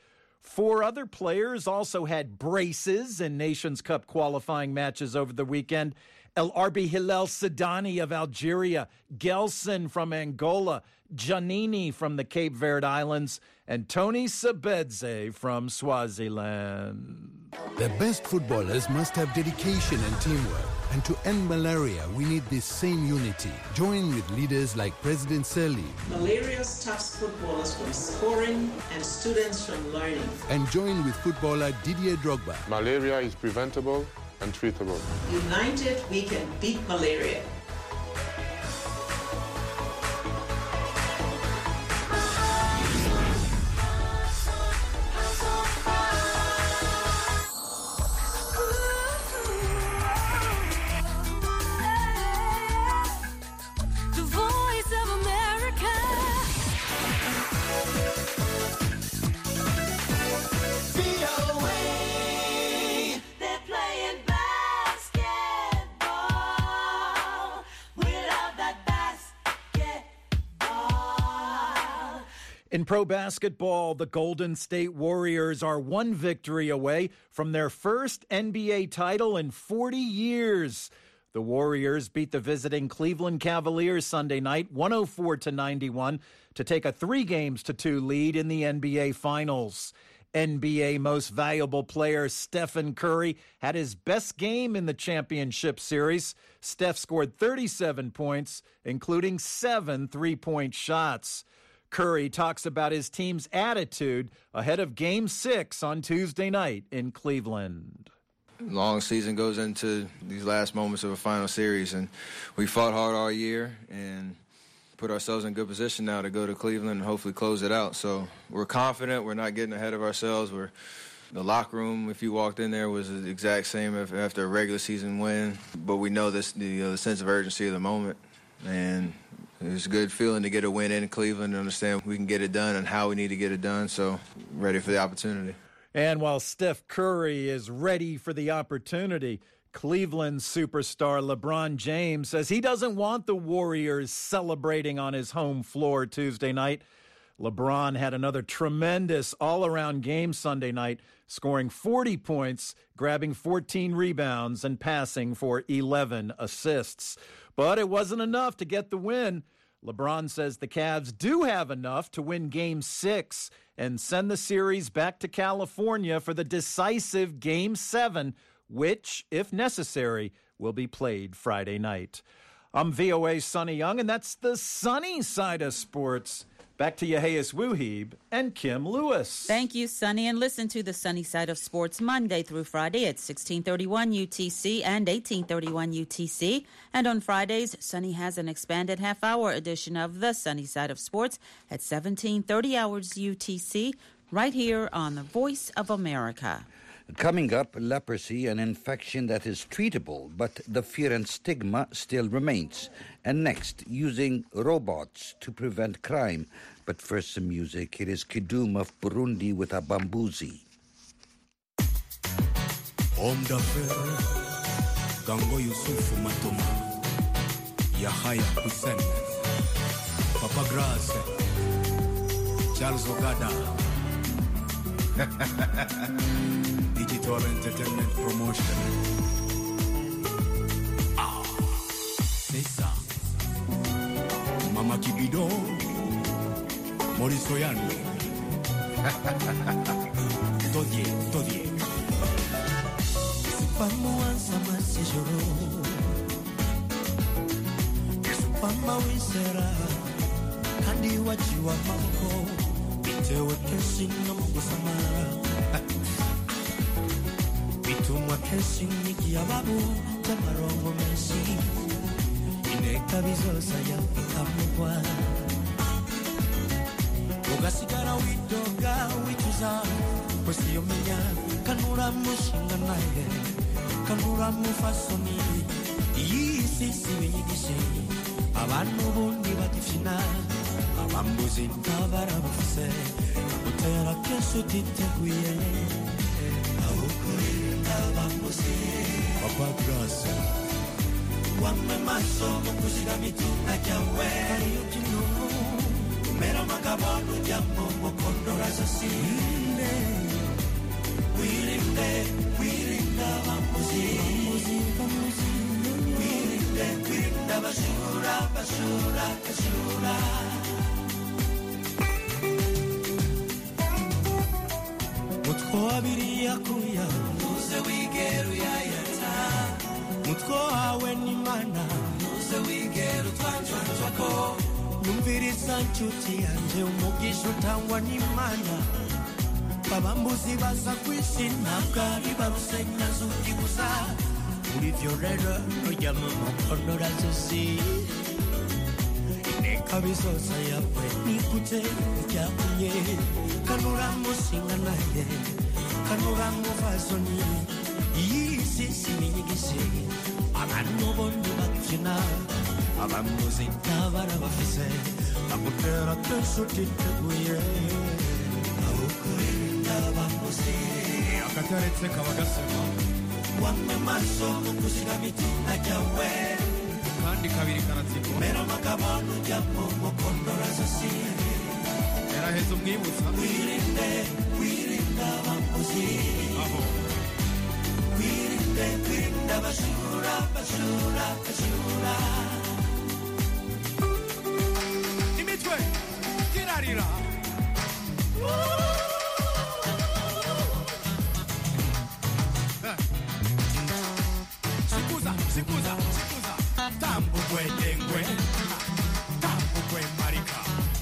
Four other players also had braces in Nations Cup qualifying matches over the weekend. El Arbi Hilal Sidani of Algeria, Gelson from Angola, Giannini from the Cape Verde Islands, and Tony Sabedze from Swaziland. The best footballers must have dedication and teamwork. And to end malaria, we need this same unity. Join with leaders like President Sirleaf. Malaria stops footballers from scoring and students from learning. And join with footballer Didier Drogba. Malaria is preventable and treatable. United, we can beat malaria. In pro basketball, the Golden State Warriors are one victory away from their first N B A title in forty years. The Warriors beat the visiting Cleveland Cavaliers Sunday night, one oh four to ninety-one, to take a three games to two lead in the N B A Finals. N B A Most Valuable Player Stephen Curry had his best game in the championship series. Steph scored thirty-seven points, including seven three-point shots. Curry talks about his team's attitude ahead of Game six on Tuesday night in Cleveland. Long season goes into these last moments of a final series, and we fought hard all year and put ourselves in good position now to go to Cleveland and hopefully close it out. So we're confident. We're not getting ahead of ourselves. We're the locker room, if you walked in there, was the exact same after a regular season win. But we know this the, uh, the sense of urgency of the moment, and it's a good feeling to get a win in Cleveland and understand we can get it done and how we need to get it done. So ready for the opportunity. And while Steph Curry is ready for the opportunity, Cleveland superstar LeBron James says he doesn't want the Warriors celebrating on his home floor Tuesday night. LeBron had another tremendous all-around game Sunday night, scoring forty points, grabbing fourteen rebounds, and passing for eleven assists. But it wasn't enough to get the win. LeBron says the Cavs do have enough to win Game six and send the series back to California for the decisive Game seven, which, if necessary, will be played Friday night. I'm V O A's Sonny Young, and that's the sunny side of sports. Back to Yehias Wuhib and Kim Lewis. Thank you, Sonny. And listen to the Sunny Side of Sports Monday through Friday at sixteen thirty-one U T C and eighteen thirty-one U T C. And on Fridays, Sonny has an expanded half-hour edition of the Sunny Side of Sports at seventeen thirty hours U T C, right here on the Voice of America. Coming up, leprosy, an infection that is treatable, but the fear and stigma still remains. And next, using robots to prevent crime. But first, some music. It is Kidum of Burundi with a bambuzi. Homme d'affaires, Gango Yusufu Matoma, Yahaya Hussein, Papa Grace, Charles Ogada. Digital Entertainment Promotion. Ah, c'est ça. Mama Kibido, Maurice Oyano. Todie, Todie. C'est pas moi, ça m'a séjourné. C'est pas moi, oui, c'est là. Kandi wachiwa mamko. Bitewe kenshi no mugusamara. Bitumwa kenshi n'ikiyababu cy'amarongo menshi. Ineka bizosa yapikamugwa. Ugasigara widoga wicuza. Kwesi yomenya kanura mushinga naye. Kanura mufasoni. Iyi sisi binyigishe. Abantu bundi bagifina. Abambuzi ntabara bafise. Utera kesho titeguye. Abambuzi Papa Grace Wame maso mukuziga mitunga jawe Yukinu Umera magabono jambo mokondora sasi Oabiria kuya Nuze wigeru ya yata Mutko hawe ni mana Nuze wigeru twanjwa twako Numviriza nchuti yanje umugisho tangwa ni mana Babambuzi baza kwisi Nabwari barusenya zuki gusa Ulivyo rero Ujama mkono razusi Ineka bizosa yapwe Nikute Ujakunye Kanura musinga naye Kanura mufazoni Yisi siminyigisi Abantu bondi bakina Abambuzi Nabara bafise Akutera kesu titeguye Aukurinda bambuzi Akataretse kabagasema Wame maso mukusiga mitina jawe Kandi kabiri karatsiko Mera makabanu japo mokondora zasi Era hezu mwibutsa Wirinde, wirinda bambuzi Aho Wirinde, wirinda bashura, bashura, bashura Imitwe, kirarira Sikuza, sikuza, sikuza Tambu kwe dengwe Tambu kwe marika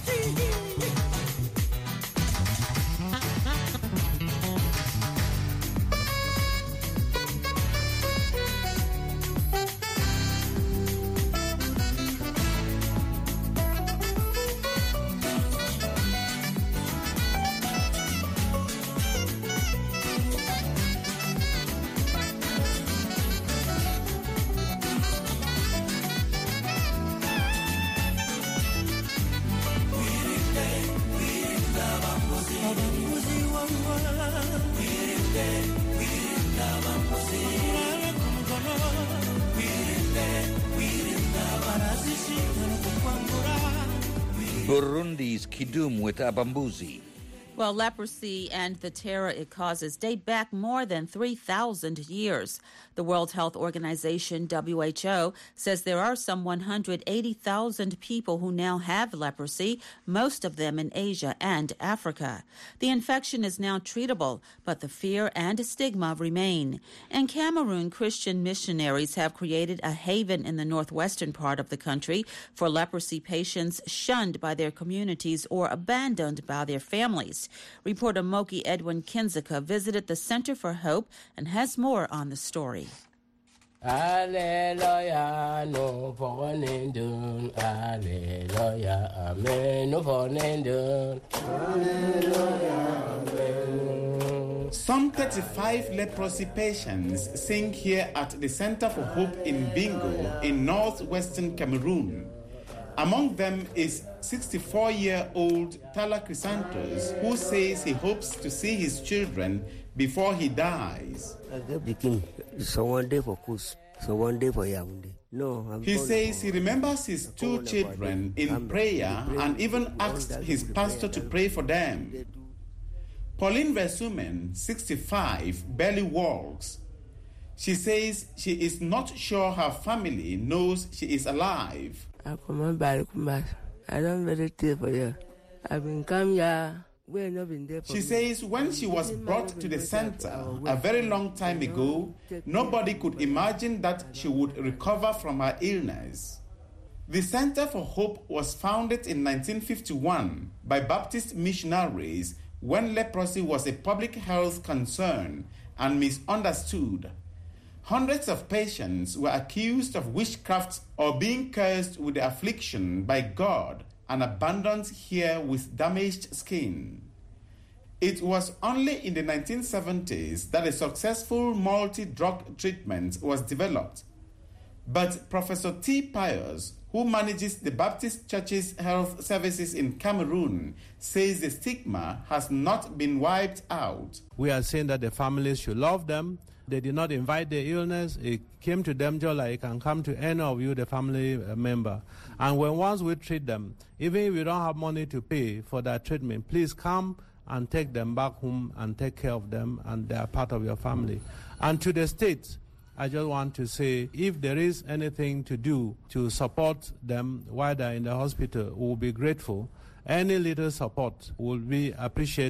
Burundi's Kidum with Abambuzi. Well, leprosy and the terror it causes date back more than three thousand years. The World Health Organization, W H O, says there are some one hundred eighty thousand people who now have leprosy, most of them in Asia and Africa. The infection is now treatable, but the fear and stigma remain. In Cameroon, Christian missionaries have created a haven in the northwestern part of the country for leprosy patients shunned by their communities or abandoned by their families. Reporter Moki Edwin Kinzika visited the Center for Hope and has more on the story. Alleluia, no fornendun. Alleluia, amen, no fornendun. Alleluia, amen. Some thirty-five leprosy patients sing here at the Center for Hope in Bingo in northwestern Cameroon. Among them is sixty-four-year-old Tala Chrysanthus, who says he hopes to see his children before he dies. So one day for Kus, so one day for Yaoundé. No, I'm he says he remembers his two children in prayer and even asked his pastor to pray for them. Pauline Versumen, sixty-five, barely walks. She says she is not sure her family knows she is alive. I come back, I don't very tell for you. I've been come here. She says when she was brought to the center a very long time ago, nobody could imagine that she would recover from her illness. The Center for Hope was founded in nineteen fifty-one by Baptist missionaries when leprosy was a public health concern and misunderstood. Hundreds of patients were accused of witchcraft or being cursed with the affliction by God and abandoned here with damaged skin. It was only in the nineteen seventies that a successful multi-drug treatment was developed. But Professor T. Pius, who manages the Baptist Church's health services in Cameroon, says the stigma has not been wiped out. We are saying that the families should love them. They did not invite the illness. It came to them just like it can come to any of you, the family member. And when once we treat them, even if you don't have money to pay for that treatment, please come and take them back home and take care of them, and they are part of your family. And to the state, I just want to say, if there is anything to do to support them while they're in the hospital, we will be grateful. Any little support will be appreciated.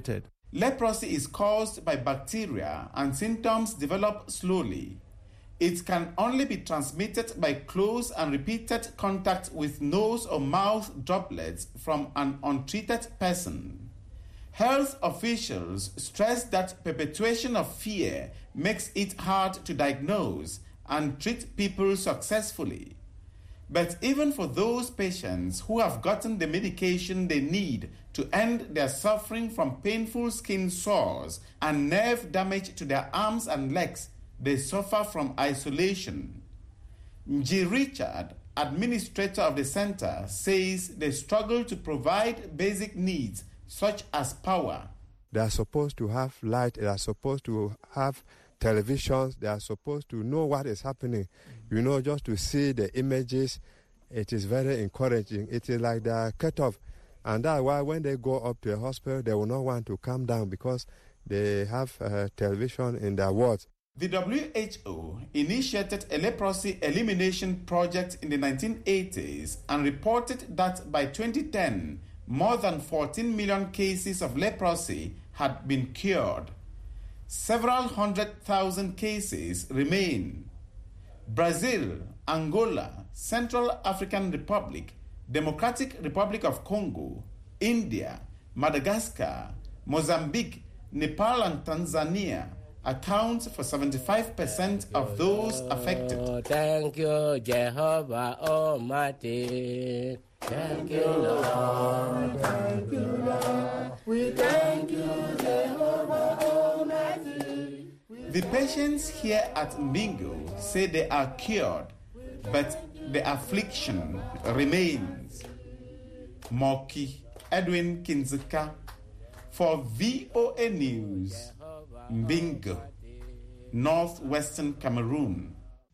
Leprosy is caused by bacteria and symptoms develop slowly. It can only be transmitted by close and repeated contact with nose or mouth droplets from an untreated person. Health officials stress that perpetuation of fear makes it hard to diagnose and treat people successfully. But even for those patients who have gotten the medication they need to end their suffering from painful skin sores and nerve damage to their arms and legs, they suffer from isolation. G. Richard, administrator of the center, says they struggle to provide basic needs such as power. They are supposed to have light, they are supposed to have televisions, they are supposed to know what is happening. You know, just to see the images, it is very encouraging. It is like they are cut off. And that's why when they go up to a hospital, they will not want to come down because they have uh, television in their wards. The W H O initiated a leprosy elimination project in the nineteen eighties and reported that by twenty ten, more than fourteen million cases of leprosy had been cured. Several hundred thousand cases remain. Brazil, Angola, Central African Republic, Democratic Republic of Congo, India, Madagascar, Mozambique, Nepal and Tanzania account for seventy-five percent of those affected. Oh, thank you, Jehovah Almighty. Thank you, Lord. Thank you, Lord. We thank you, Jehovah Almighty. The patients here at Mbingo say they are cured, but the affliction remains. Moki Edwin Kinzuka for V O A News, Mbingo, Northwestern Cameroon.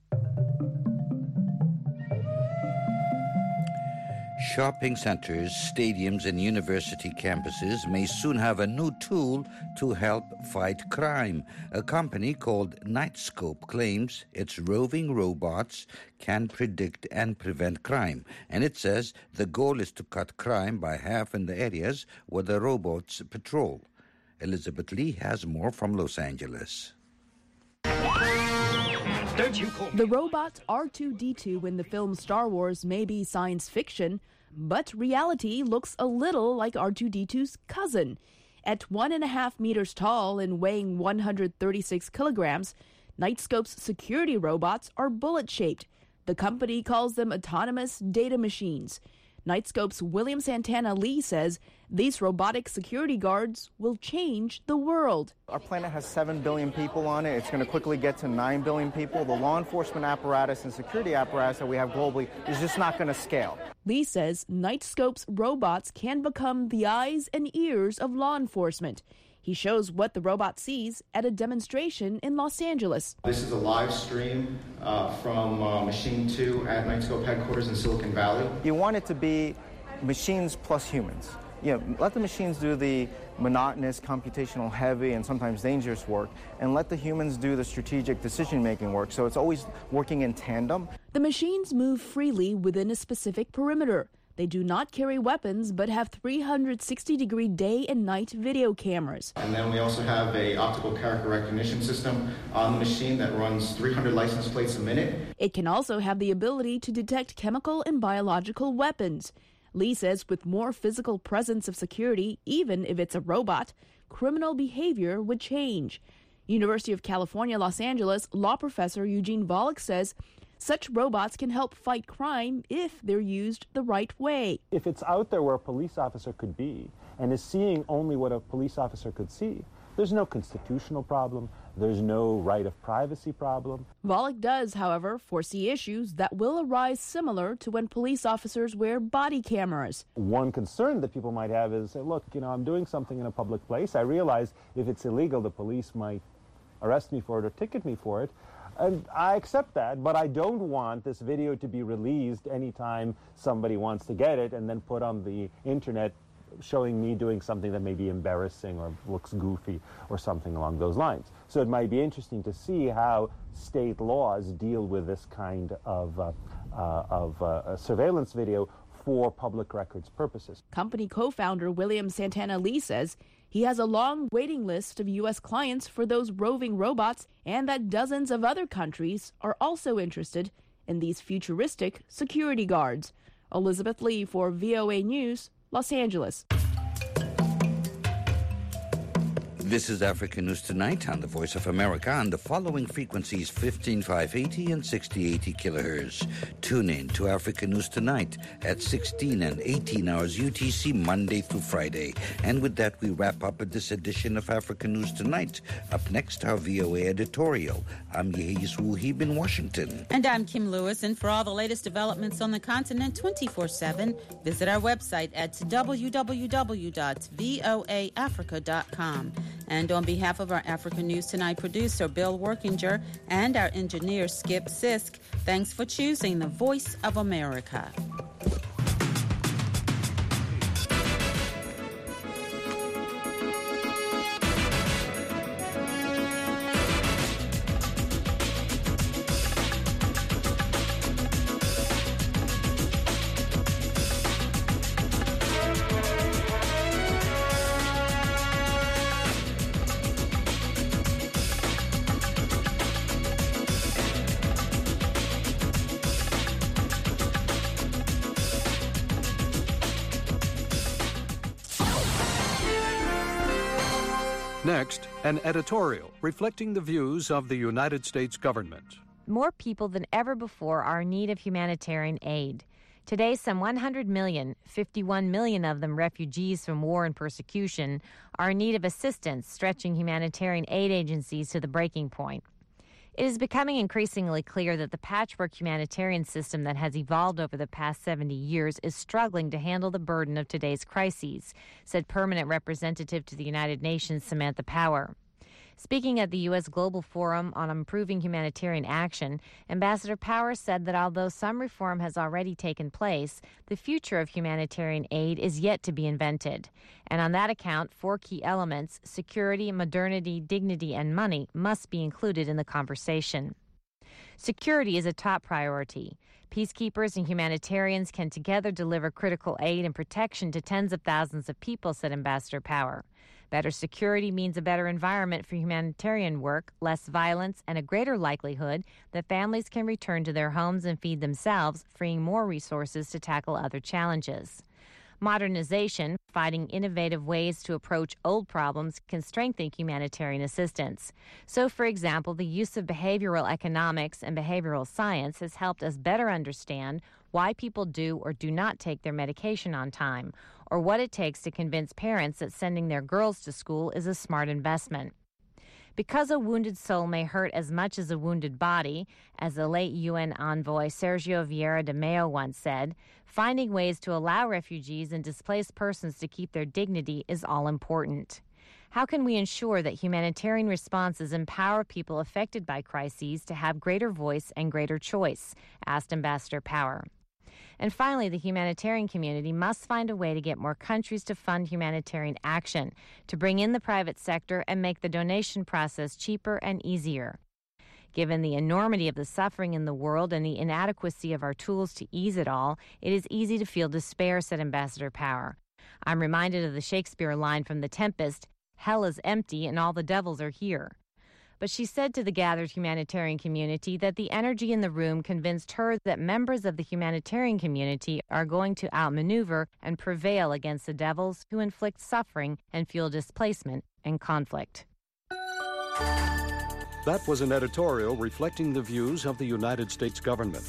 Shopping centers, stadiums, and university campuses may soon have a new tool to help fight crime. A company called Knightscope claims its roving robots can predict and prevent crime. And it says the goal is to cut crime by half in the areas where the robots patrol. Elizabeth Lee has more from Los Angeles. Don't you call me. The robot R two D two in the film Star Wars may be science fiction, but reality looks a little like R two D two's cousin. At one and a half meters tall and weighing one hundred thirty-six kilograms, Knightscope's security robots are bullet-shaped. The company calls them autonomous data machines. Knightscope's William Santana Lee says these robotic security guards will change the world. Our planet has seven billion people on it. It's going to quickly get to nine billion people. The law enforcement apparatus and security apparatus that we have globally is just not going to scale. Lee says Knightscope's robots can become the eyes and ears of law enforcement. He shows what the robot sees at a demonstration in Los Angeles. This is a live stream uh, from uh, Machine two at Knightscope headquarters in Silicon Valley. You want it to be machines plus humans. You know, let the machines do the monotonous, computational, heavy, and sometimes dangerous work, and let the humans do the strategic decision-making work, so it's always working in tandem. The machines move freely within a specific perimeter. They do not carry weapons, but have three hundred sixty degree day and night video cameras. And then we also have a optical character recognition system on the machine that runs three hundred license plates a minute. It can also have the ability to detect chemical and biological weapons. Lee says with more physical presence of security, even if it's a robot, criminal behavior would change. University of California, Los Angeles law professor Eugene Volokh says such robots can help fight crime if they're used the right way. If it's out there where a police officer could be and is seeing only what a police officer could see, there's no constitutional problem, there's no right of privacy problem. Volokh does, however, foresee issues that will arise similar to when police officers wear body cameras. One concern that people might have is, look, you know, I'm doing something in a public place. I realize if it's illegal, the police might arrest me for it or ticket me for it. And I accept that, but I don't want this video to be released anytime somebody wants to get it and then put on the internet showing me doing something that may be embarrassing or looks goofy or something along those lines. So it might be interesting to see how state laws deal with this kind of, uh, uh, of uh, surveillance video for public records purposes. Company co-founder William Santana Lee says He has a long waiting list of U S clients for those roving robots, and that dozens of other countries are also interested in these futuristic security guards. Elizabeth Lee for V O A News, Los Angeles. This is Africa News Tonight on the Voice of America on the following frequencies: fifteen five eighty and sixty eighty kilohertz. Tune in to Africa News Tonight at sixteen and eighteen hours U T C Monday through Friday. And with that, we wrap up this edition of Africa News Tonight. Up next, our V O A editorial. I'm Yehis Wuhib in Washington. And I'm Kim Lewis. And for all the latest developments on the continent twenty-four seven, visit our website at w w w dot voa africa dot com. And on behalf of our Africa News Tonight producer, Bill Workinger, and our engineer, Skip Sisk, thanks for choosing the Voice of America. Next, an editorial reflecting the views of the United States government. More people than ever before are in need of humanitarian aid. Today, some one hundred million, fifty-one million of them refugees from war and persecution, are in need of assistance, stretching humanitarian aid agencies to the breaking point. It is becoming increasingly clear that the patchwork humanitarian system that has evolved over the past seventy years is struggling to handle the burden of today's crises, said Permanent Representative to the United Nations Samantha Power. Speaking at the U S Global Forum on Improving Humanitarian Action, Ambassador Power said that although some reform has already taken place, the future of humanitarian aid is yet to be invented. And on that account, four key elements, security, modernity, dignity, and money, must be included in the conversation. Security is a top priority. Peacekeepers and humanitarians can together deliver critical aid and protection to tens of thousands of people, said Ambassador Power. Better security means a better environment for humanitarian work, less violence, and a greater likelihood that families can return to their homes and feed themselves, freeing more resources to tackle other challenges. Modernization, finding innovative ways to approach old problems, can strengthen humanitarian assistance. So, for example, the use of behavioral economics and behavioral science has helped us better understand why people do or do not take their medication on time, or what it takes to convince parents that sending their girls to school is a smart investment. Because a wounded soul may hurt as much as a wounded body, as the late U N envoy Sergio Vieira de Mello once said, finding ways to allow refugees and displaced persons to keep their dignity is all important. How can we ensure that humanitarian responses empower people affected by crises to have greater voice and greater choice? Asked Ambassador Power. And finally, the humanitarian community must find a way to get more countries to fund humanitarian action, to bring in the private sector and make the donation process cheaper and easier. Given the enormity of the suffering in the world and the inadequacy of our tools to ease it all, it is easy to feel despair, said Ambassador Power. I'm reminded of the Shakespeare line from The Tempest, "Hell is empty and all the devils are here." But she said to the gathered humanitarian community that the energy in the room convinced her that members of the humanitarian community are going to outmaneuver and prevail against the devils who inflict suffering and fuel displacement and conflict. That was an editorial reflecting the views of the United States government.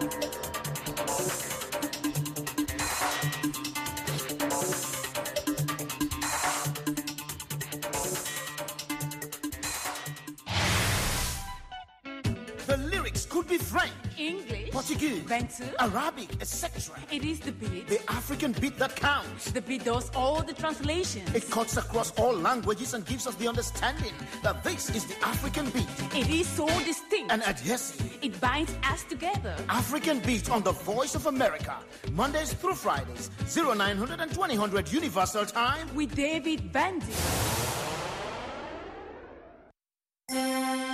The lyrics could be French, English, Portuguese, Bantu, Arabic, et cetera. It is the beat. The African beat that counts. The beat does all the translations. It cuts across all languages and gives us the understanding that this is the African beat. It is so distinct and adhesive. It binds us together. African beat on the Voice of America, Mondays through Fridays, oh nine hundred and twenty hundred Universal Time with David Bandy.